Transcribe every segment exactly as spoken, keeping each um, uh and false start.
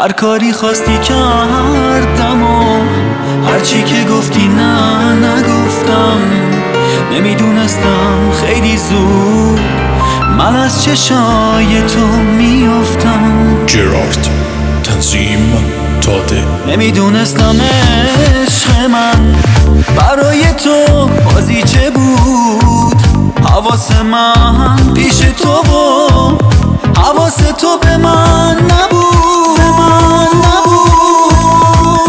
هر کاری خواستی کردم و هرچی که گفتی نه نگفتم. نمیدونستم خیلی زود من از چشای تو میافتم. جرارد تنظیم داده. نمیدونستم عشق من برای تو بازی چه بود. حواس من پیش تو و حواس تو به من نبود، به من نبود.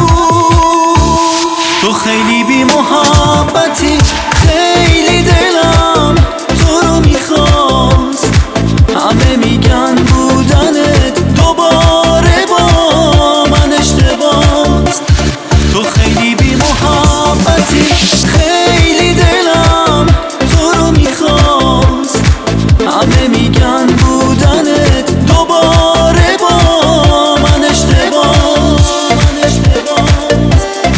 تو خیلی بی محبتی، خیلی دلم تو رو میخواست. همه میگن بودنت دوباره با من اشتباست. تو خیلی بی محبتی، خیلی دلم تو رو میخواست. همه میگن بودنت دوباره با من اشتباست، من اشتباست.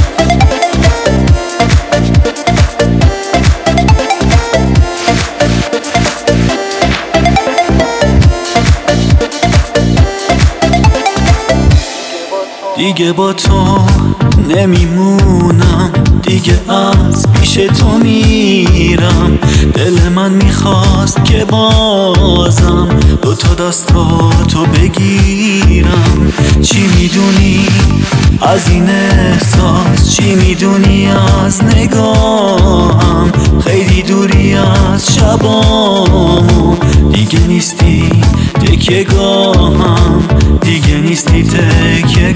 دیگه با تو نمیمونم، دیگه از پیش تو میرم. دل من میخواست که بازم دوتا دستاتو بگیرم. چی میدونی از این احساس، چی میدونی از نگاهم؟ خیلی دوری از شبامو، دیگه نیستی تکیه گاهم، دیگه نیستی تکیه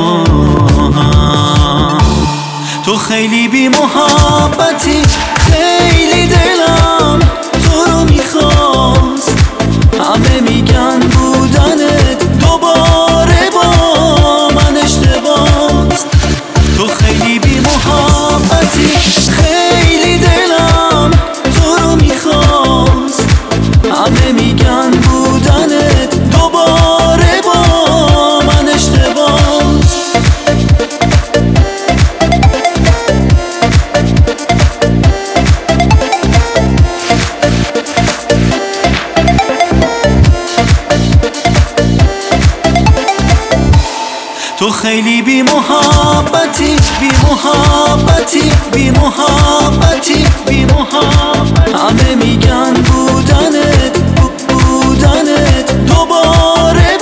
گاهم. تو خیلی بی محبتی، خیلی دلم تو رو میخواست. همه میگن بودنت دوباره با من اشتباست. تو خیلی بی محبتی، خیلی دلم تو رو میخواست. همه میگن بودنت دوباره با من اشتباست. تو خیلی بی محبتی، بی محبتی، بی محبتی، بی محبتی. همه میگن بودنت، بودنت دوباره